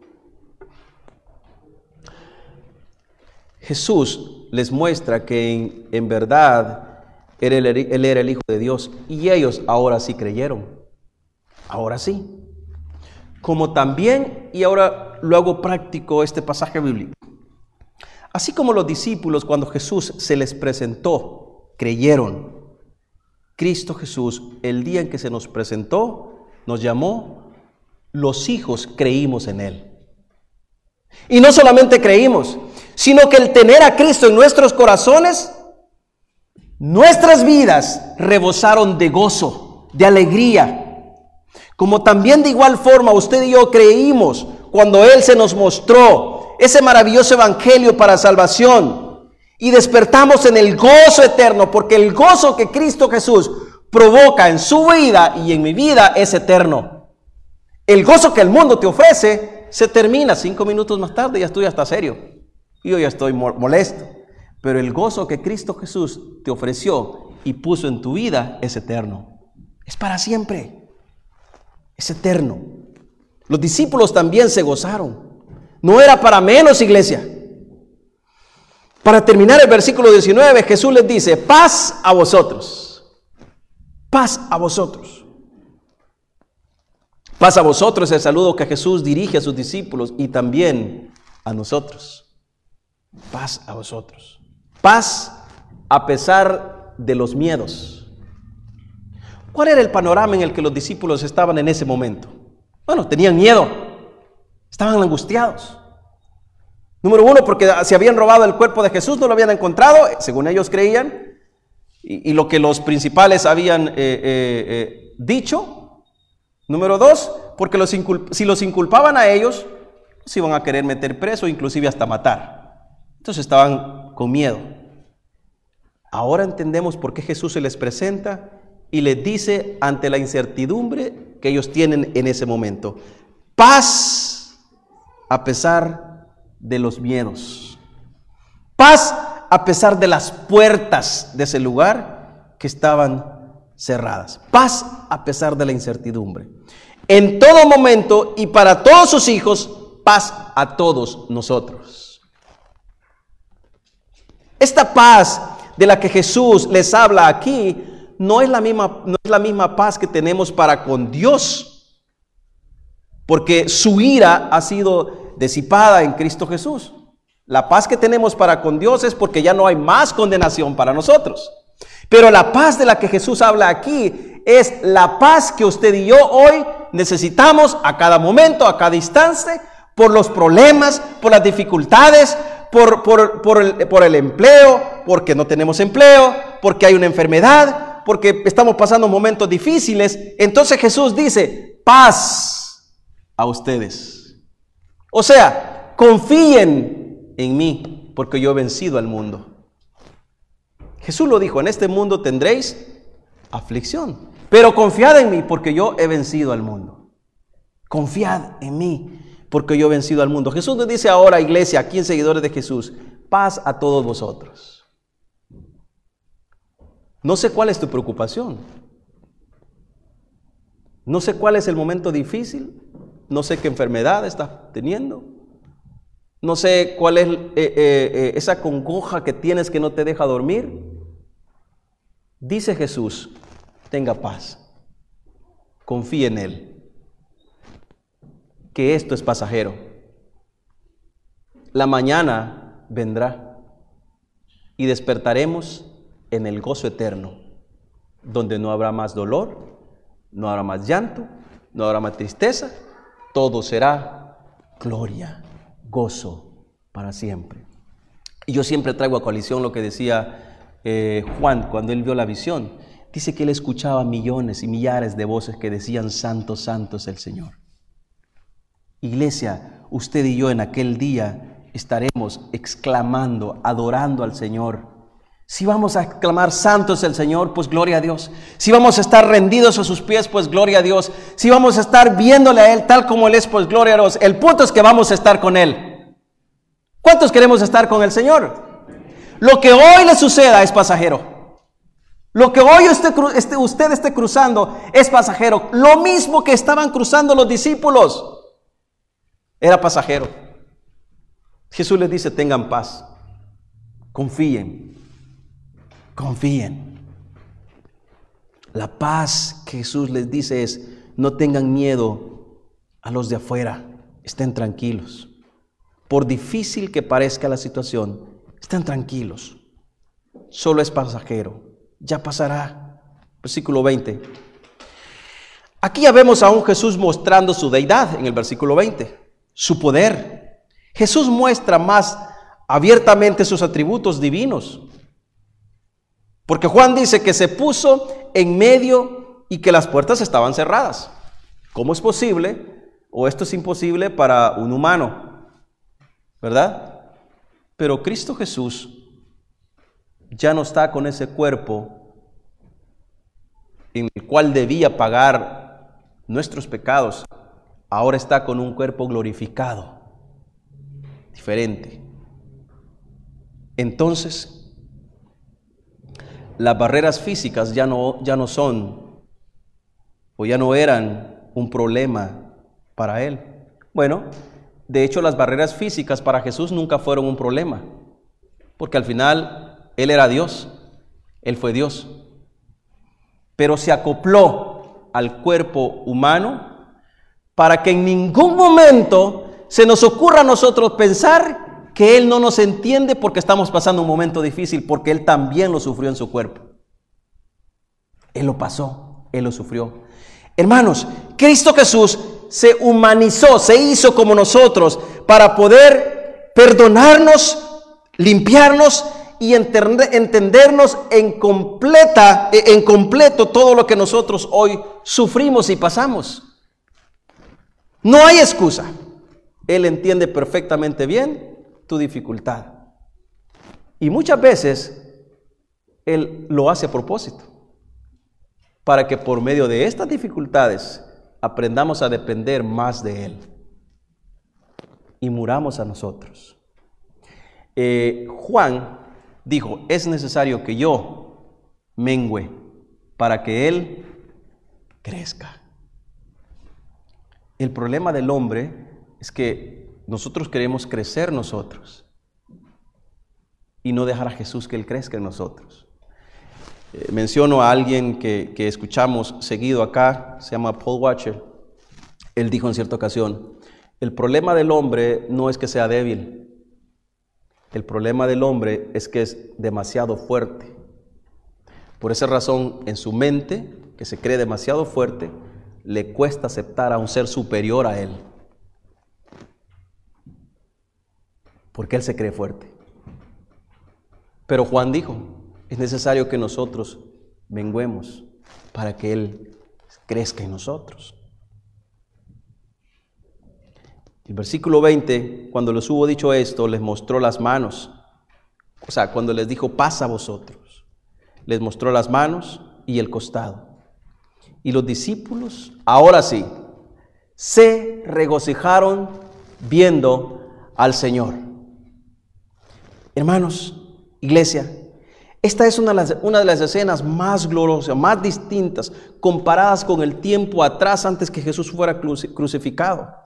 Jesús les muestra que en, en verdad él, él era el Hijo de Dios y ellos ahora sí creyeron. Ahora sí. Como también, y ahora lo hago práctico este pasaje bíblico. Así como los discípulos cuando Jesús se les presentó, creyeron. Cristo Jesús, el día en que se nos presentó, nos llamó, los hijos creímos en Él. Y no solamente creímos, sino que el tener a Cristo en nuestros corazones, nuestras vidas rebosaron de gozo, de alegría. Como también de igual forma usted y yo creímos cuando Él se nos mostró ese maravilloso evangelio para salvación. Y despertamos en el gozo eterno, porque el gozo que Cristo Jesús provoca en su vida y en mi vida es eterno. El gozo que el mundo te ofrece se termina cinco minutos más tarde, ya estoy hasta serio. Yo ya estoy molesto. Pero el gozo que Cristo Jesús te ofreció y puso en tu vida es eterno. Es para siempre. Es eterno. Los discípulos también se gozaron. No era para menos, iglesia. Para terminar el versículo diecinueve, Jesús les dice: paz a vosotros. Paz a vosotros. Paz a vosotros es el saludo que Jesús dirige a sus discípulos y también a nosotros. Paz a vosotros. Paz a pesar de los miedos. ¿Cuál era el panorama en el que los discípulos estaban en ese momento? Bueno, tenían miedo. Estaban angustiados. Número uno, porque se habían robado el cuerpo de Jesús, no lo habían encontrado, según ellos creían, y, y lo que los principales habían eh, eh, eh, dicho. Número dos, porque los si los inculpaban a ellos, se iban a querer meter preso, inclusive hasta matar. Entonces estaban con miedo. Ahora entendemos por qué Jesús se les presenta y les dice ante la incertidumbre que ellos tienen en ese momento: paz a pesar de los miedos. Paz a pesar de las puertas de ese lugar que estaban cerradas. Paz a pesar de la incertidumbre. En todo momento y para todos sus hijos, paz a todos nosotros. Esta paz de la que Jesús les habla aquí no es la misma, no es la misma paz que tenemos para con Dios, porque su ira ha sido disipada en Cristo Jesús. La paz que tenemos para con Dios es porque ya no hay más condenación para nosotros. Pero la paz de la que Jesús habla aquí es la paz que usted y yo hoy necesitamos a cada momento, a cada instante, por los problemas, por las dificultades, por, por, por, el, por el empleo, porque no tenemos empleo, porque hay una enfermedad, porque estamos pasando momentos difíciles. Entonces Jesús dice: paz a ustedes. O sea, confíen en mí, porque yo he vencido al mundo. Jesús lo dijo: en este mundo tendréis aflicción, pero confiad en mí, porque yo he vencido al mundo. Confiad en mí, porque yo he vencido al mundo. Jesús nos dice ahora, iglesia, aquí en Seguidores de Jesús: paz a todos vosotros. No sé cuál es tu preocupación. No sé cuál es el momento difícil. No sé qué enfermedad estás teniendo. No sé cuál es eh, eh, eh, esa congoja que tienes que no te deja dormir. Dice Jesús: tenga paz. Confíe en Él, que esto es pasajero. La mañana vendrá y despertaremos en el gozo eterno, donde no habrá más dolor, no habrá más llanto, no habrá más tristeza. Todo será gloria, gozo para siempre. Y yo siempre traigo a colisión lo que decía eh, Juan cuando él vio la visión. Dice que él escuchaba millones y millares de voces que decían: santo, santo es el Señor. Iglesia, usted y yo en aquel día estaremos exclamando, adorando al Señor. Si vamos a exclamar: santo es el Señor, pues gloria a Dios. Si vamos a estar rendidos a sus pies, pues gloria a Dios. Si vamos a estar viéndole a Él tal como Él es, pues gloria a Dios. El punto es que vamos a estar con Él. ¿Cuántos queremos estar con el Señor? Lo que hoy le suceda es pasajero. Lo que hoy usted, este, usted esté cruzando es pasajero. Lo mismo que estaban cruzando los discípulos era pasajero. Jesús les dice: tengan paz, confíen, confíen. La paz que Jesús les dice es: no tengan miedo a los de afuera, estén tranquilos. Por difícil que parezca la situación, estén tranquilos. Solo es pasajero. Ya pasará. Versículo veinte. Aquí ya vemos a un Jesús mostrando su deidad en el versículo veinte, su poder. Jesús muestra más abiertamente sus atributos divinos, porque Juan dice que se puso en medio y que las puertas estaban cerradas. ¿Cómo es posible? O esto es imposible para un humano, ¿verdad? Pero Cristo Jesús ya no está con ese cuerpo en el cual debía pagar nuestros pecados. Ahora está con un cuerpo glorificado, diferente. Entonces, las barreras físicas ya no, ya no son o ya no eran un problema para Él. Bueno, de hecho las barreras físicas para Jesús nunca fueron un problema, porque al final Él era Dios, Él fue Dios. Pero se acopló al cuerpo humano para que en ningún momento se nos ocurra a nosotros pensar que Él no nos entiende porque estamos pasando un momento difícil, porque Él también lo sufrió en su cuerpo. Él lo pasó, Él lo sufrió. Hermanos, Cristo Jesús se humanizó, se hizo como nosotros para poder perdonarnos, limpiarnos y entendernos en completa, en completo todo lo que nosotros hoy sufrimos y pasamos. No hay excusa. Él entiende perfectamente bien tu dificultad. Y muchas veces Él lo hace a propósito, para que por medio de estas dificultades aprendamos a depender más de Él y muramos a nosotros. Eh, Juan dijo, es necesario que yo mengüe para que Él crezca. El problema del hombre es que nosotros queremos crecer nosotros y no dejar a Jesús que Él crezca en nosotros. Eh, menciono a alguien que, que escuchamos seguido acá, se llama Paul Washer. Él dijo en cierta ocasión, el problema del hombre no es que sea débil, el problema del hombre es que es demasiado fuerte. Por esa razón, en su mente, que se cree demasiado fuerte, le cuesta aceptar a un ser superior a él, porque él se cree fuerte. Pero Juan dijo, es necesario que nosotros menguemos para que Él crezca en nosotros. El versículo veinte, cuando les hubo dicho esto, les mostró las manos. O sea, cuando les dijo, pasa a vosotros, les mostró las manos y el costado. Y los discípulos, ahora sí, se regocijaron viendo al Señor. Hermanos, iglesia, esta es una de, las, una de las escenas más gloriosas, más distintas, comparadas con el tiempo atrás antes que Jesús fuera crucificado.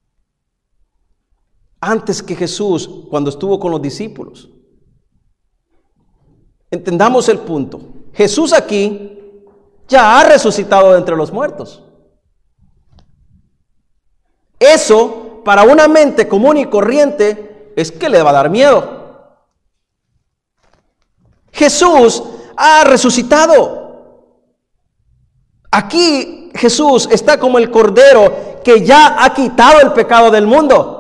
Antes que Jesús, cuando estuvo con los discípulos. Entendamos el punto. Jesús aquí ya ha resucitado de entre los muertos. Eso, para una mente común y corriente, es que le va a dar miedo. Jesús ha resucitado. Aquí Jesús está como el Cordero que ya ha quitado el pecado del mundo.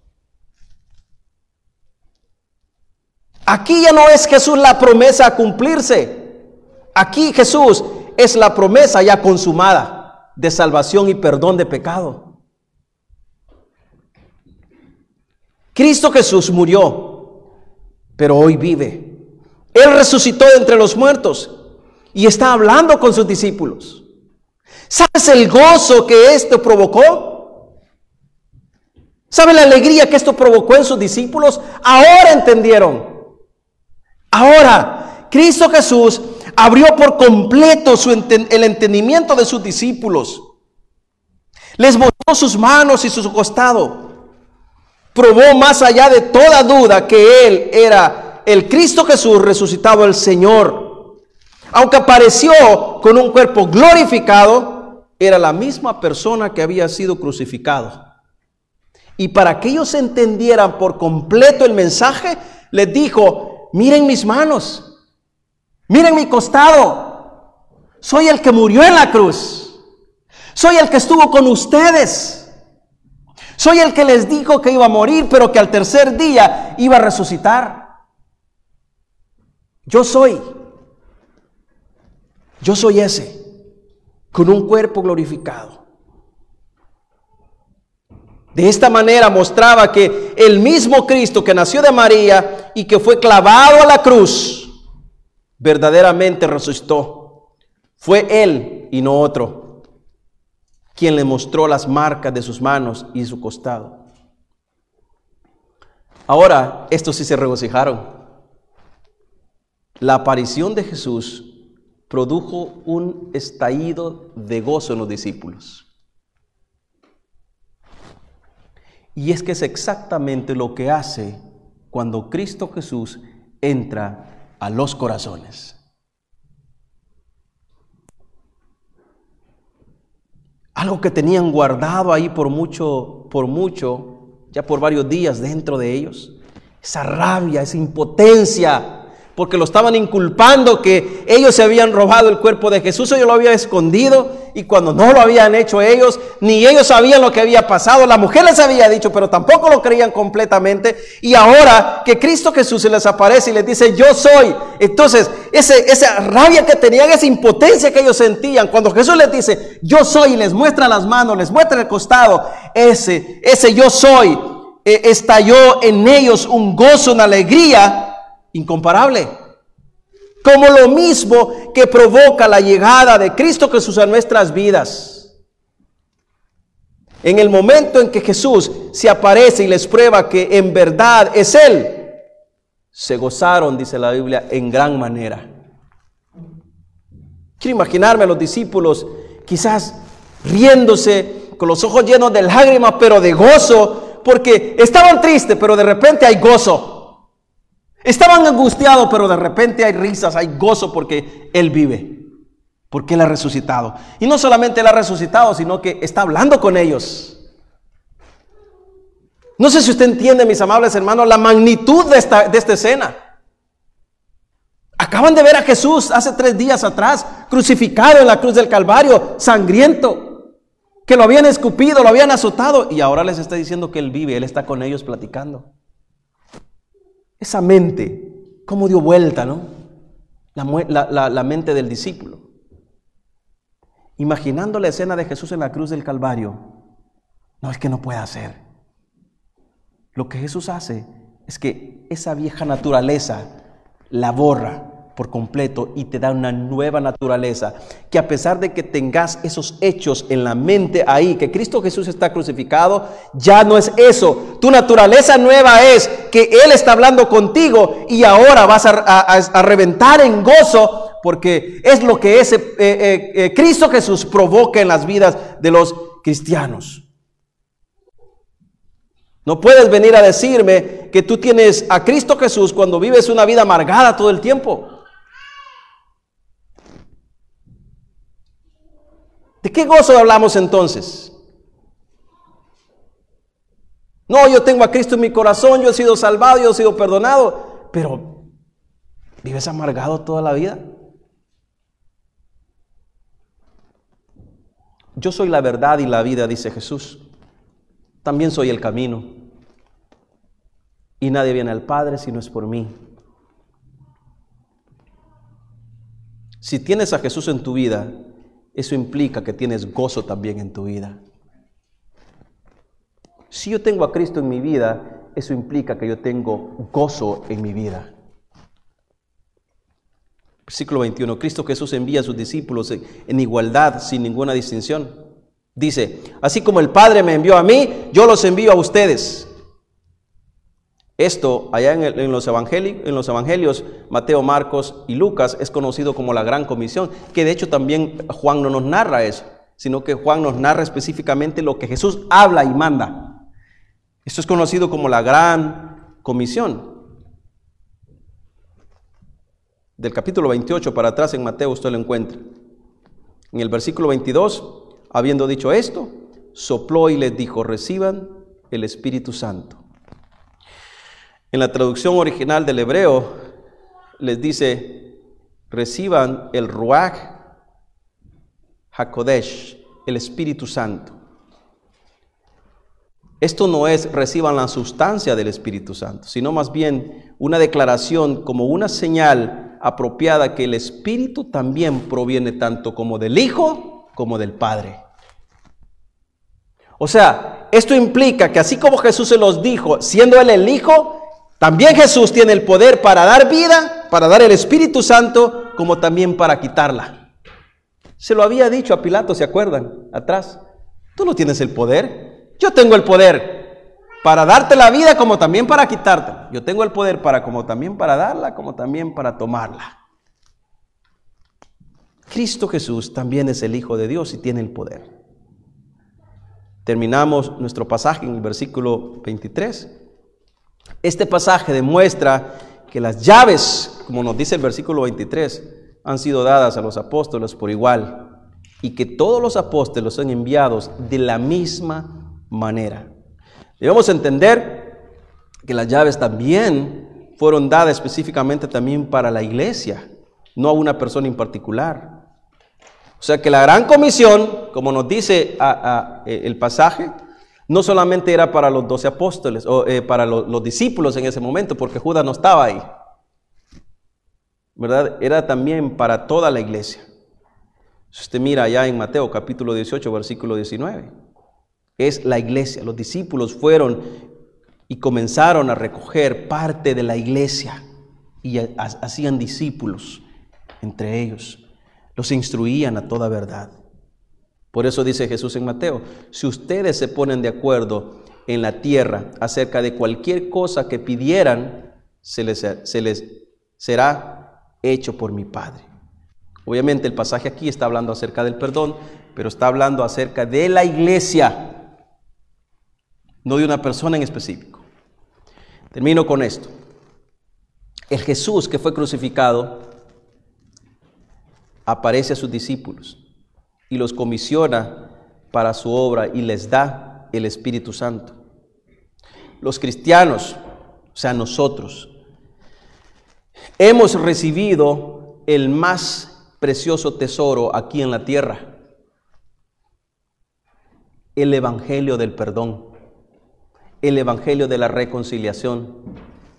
Aquí ya no es Jesús la promesa a cumplirse. Aquí Jesús es la promesa ya consumada de salvación y perdón de pecado. Cristo Jesús murió, pero hoy vive. Él resucitó de entre los muertos y está hablando con sus discípulos. ¿Sabes el gozo que esto provocó? ¿Sabe la alegría que esto provocó en sus discípulos? Ahora entendieron. Ahora, Cristo Jesús abrió por completo su enten- el entendimiento de sus discípulos. Les mostró sus manos y su costado. Probó más allá de toda duda que Él era el Cristo Jesús resucitado, el Señor. Aunque apareció con un cuerpo glorificado, era la misma persona que había sido crucificado. Y para que ellos entendieran por completo el mensaje, les dijo, miren mis manos, miren mi costado, soy el que murió en la cruz, soy el que estuvo con ustedes, soy el que les dijo que iba a morir, pero que al tercer día iba a resucitar. Yo soy, yo soy ese, con un cuerpo glorificado. De esta manera mostraba que el mismo Cristo que nació de María y que fue clavado a la cruz, verdaderamente resucitó. Fue Él y no otro quien le mostró las marcas de sus manos y su costado. Ahora, estos sí se regocijaron. La aparición de Jesús produjo un estallido de gozo en los discípulos. Y es que es exactamente lo que hace cuando Cristo Jesús entra a los corazones. Algo que tenían guardado ahí por mucho, por mucho, ya por varios días dentro de ellos. Esa rabia, esa impotencia, porque lo estaban inculpando que ellos se habían robado el cuerpo de Jesús, ellos lo habían escondido, y cuando no lo habían hecho ellos, ni ellos sabían lo que había pasado. La mujer les había dicho, pero tampoco lo creían completamente, y ahora que Cristo Jesús se les aparece y les dice, yo soy, entonces ese, esa rabia que tenían, esa impotencia que ellos sentían, cuando Jesús les dice, yo soy, y les muestra las manos, les muestra el costado, ese, ese yo soy, eh, estalló en ellos un gozo, una alegría incomparable, como lo mismo que provoca la llegada de Cristo Jesús a nuestras vidas. En el momento en que Jesús se aparece y les prueba que en verdad es Él, se gozaron, dice la Biblia, en gran manera. Quiero imaginarme a los discípulos quizás riéndose, con los ojos llenos de lágrimas, pero de gozo, porque estaban tristes, pero de repente hay gozo. Estaban angustiados, pero de repente hay risas, hay gozo, porque Él vive, porque Él ha resucitado. Y no solamente Él ha resucitado, sino que está hablando con ellos. No sé si usted entiende, mis amables hermanos, la magnitud de esta, de esta escena. Acaban de ver a Jesús hace tres días atrás, crucificado en la cruz del Calvario, sangriento, que lo habían escupido, lo habían azotado, y ahora les está diciendo que Él vive, Él está con ellos platicando. Esa mente, cómo dio vuelta, ¿no? La, la, la, la mente del discípulo. Imaginando la escena de Jesús en la cruz del Calvario, no es que no pueda hacer. Lo que Jesús hace es que esa vieja naturaleza la borra por completo y te da una nueva naturaleza, que a pesar de que tengas esos hechos en la mente ahí, que Cristo Jesús está crucificado, ya no es eso. Tu naturaleza nueva es que Él está hablando contigo y ahora vas a, a, a reventar en gozo, porque es lo que ese eh, eh, eh, Cristo Jesús provoca en las vidas de los cristianos. No puedes venir a decirme que tú tienes a Cristo Jesús cuando vives una vida amargada todo el tiempo. ¿De qué gozo hablamos entonces? No, yo tengo a Cristo en mi corazón, yo he sido salvado, yo he sido perdonado, pero ¿vives amargado toda la vida? Yo soy la verdad y la vida, dice Jesús. También soy el camino. Y nadie viene al Padre si no es por mí. Si tienes a Jesús en tu vida, eso implica que tienes gozo también en tu vida. Si yo tengo a Cristo en mi vida, eso implica que yo tengo gozo en mi vida. Versículo veintiuno, Cristo Jesús envía a sus discípulos en igualdad, sin ninguna distinción. Dice, así como el Padre me envió a mí, yo los envío a ustedes. Esto, allá en, el, en, los evangelios, en los evangelios, Mateo, Marcos y Lucas, es conocido como la Gran Comisión, que de hecho también Juan no nos narra eso, sino que Juan nos narra específicamente lo que Jesús habla y manda. Esto es conocido como la Gran Comisión. Del capítulo veintiocho para atrás en Mateo usted lo encuentra. En el versículo veintidós, habiendo dicho esto, sopló y les dijo, reciban el Espíritu Santo. En la traducción original del hebreo les dice, reciban el Ruach HaKodesh, el Espíritu Santo. Esto no es reciban la sustancia del Espíritu Santo, sino más bien una declaración como una señal apropiada que el Espíritu también proviene tanto como del Hijo como del Padre. O sea, esto implica que así como Jesús se los dijo, siendo Él el Hijo, también Jesús tiene el poder para dar vida, para dar el Espíritu Santo, como también para quitarla. Se lo había dicho a Pilato, ¿se acuerdan? Atrás. Tú no tienes el poder. Yo tengo el poder para darte la vida como también para quitártela. Yo tengo el poder para como también para darla, como también para tomarla. Cristo Jesús también es el Hijo de Dios y tiene el poder. Terminamos nuestro pasaje en el versículo veintitrés. Este pasaje demuestra que las llaves, como nos dice el versículo veintitrés, han sido dadas a los apóstoles por igual y que todos los apóstoles son enviados de la misma manera. Debemos entender que las llaves también fueron dadas específicamente también para la iglesia, no a una persona en particular. O sea que la gran comisión, como nos dice a, a, el pasaje, no solamente era para los doce apóstoles o eh, para los, los discípulos en ese momento, porque Judas no estaba ahí, ¿verdad? Era también para toda la iglesia. Si usted mira allá en Mateo capítulo dieciocho, versículo diecinueve, es la iglesia. Los discípulos fueron y comenzaron a recoger parte de la iglesia y hacían discípulos entre ellos. Los instruían a toda verdad. Por eso dice Jesús en Mateo, si ustedes se ponen de acuerdo en la tierra acerca de cualquier cosa que pidieran, se les, se les será hecho por mi Padre. Obviamente el pasaje aquí está hablando acerca del perdón, pero está hablando acerca de la iglesia, no de una persona en específico. Termino con esto. El Jesús que fue crucificado aparece a sus discípulos y los comisiona para su obra y les da el Espíritu Santo. Los cristianos, o sea nosotros, hemos recibido el más precioso tesoro aquí en la tierra, el Evangelio del perdón, el Evangelio de la reconciliación.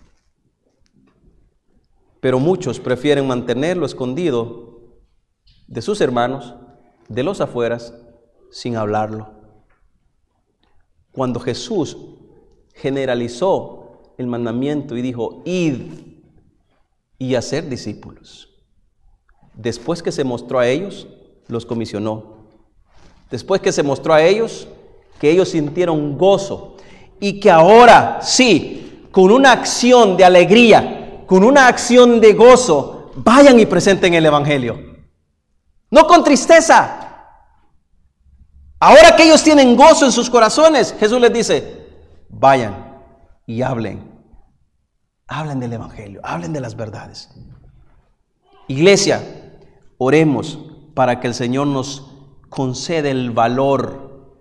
Pero muchos prefieren mantenerlo escondido de sus hermanos, de los afueras, sin hablarlo. Cuando Jesús generalizó el mandamiento y dijo, id y hacer discípulos, después que se mostró a ellos, los comisionó. Después que se mostró a ellos, que ellos sintieron gozo y que ahora sí, con una acción de alegría, con una acción de gozo, vayan y presenten el Evangelio. No con tristeza. Ahora que ellos tienen gozo en sus corazones, Jesús les dice, vayan y hablen. Hablen del Evangelio, hablen de las verdades. Iglesia, oremos para que el Señor nos conceda el valor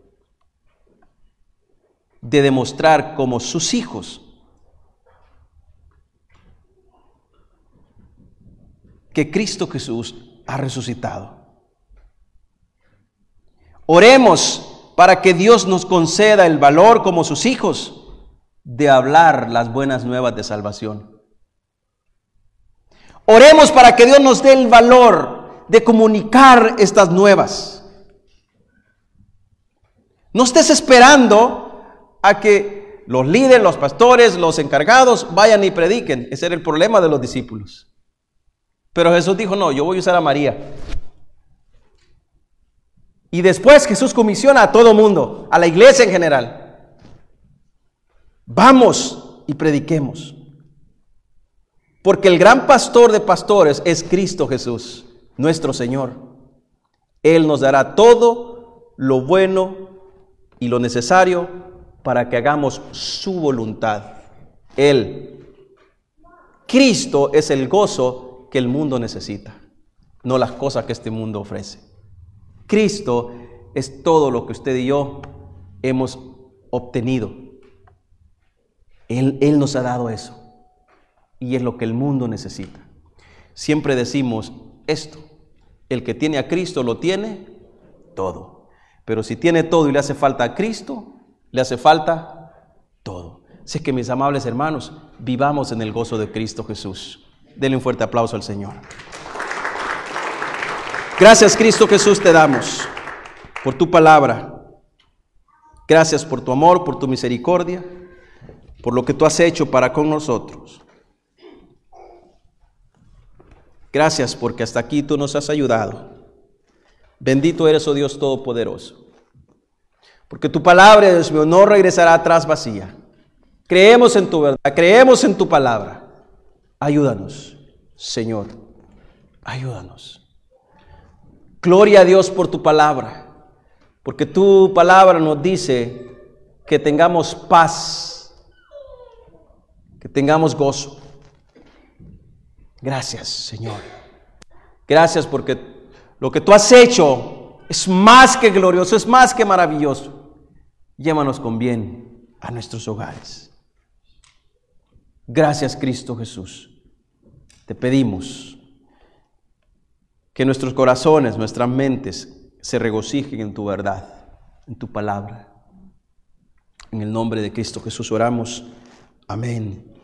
de demostrar como sus hijos que Cristo Jesús ha resucitado. Oremos para que Dios nos conceda el valor como sus hijos de hablar las buenas nuevas de salvación. Oremos para que Dios nos dé el valor de comunicar estas nuevas. No estés esperando a que los líderes, los pastores, los encargados vayan y prediquen. Ese era el problema de los discípulos. Pero Jesús dijo, no, yo voy a usar a María. Y después Jesús comisiona a todo mundo, a la iglesia en general. Vamos y prediquemos. Porque el gran pastor de pastores es Cristo Jesús, nuestro Señor. Él nos dará todo lo bueno y lo necesario para que hagamos su voluntad. Él, Cristo, es el gozo que el mundo necesita, no las cosas que este mundo ofrece. Cristo es todo lo que usted y yo hemos obtenido. Él, Él nos ha dado eso. Y es lo que el mundo necesita. Siempre decimos esto: el que tiene a Cristo lo tiene todo. Pero si tiene todo y le hace falta a Cristo, le hace falta todo. Así que, mis amables hermanos, vivamos en el gozo de Cristo Jesús. Denle un fuerte aplauso al Señor. Gracias, Cristo Jesús, te damos por tu palabra. Gracias por tu amor, por tu misericordia, por lo que tú has hecho para con nosotros. Gracias porque hasta aquí tú nos has ayudado. Bendito eres, oh Dios Todopoderoso. Porque tu palabra, Dios mío, no regresará atrás vacía. Creemos en tu verdad, creemos en tu palabra. Ayúdanos, Señor, ayúdanos. Gloria a Dios por tu palabra. porque tu palabra nos dice que tengamos paz, que tengamos gozo. Gracias, Señor. Gracias porque lo que tú has hecho es más que glorioso, es más que maravilloso. Llévanos con bien a nuestros hogares. Gracias, Cristo Jesús. Te pedimos que nuestros corazones, nuestras mentes se regocijen en tu verdad, en tu palabra. En el nombre de Cristo Jesús oramos. Amén.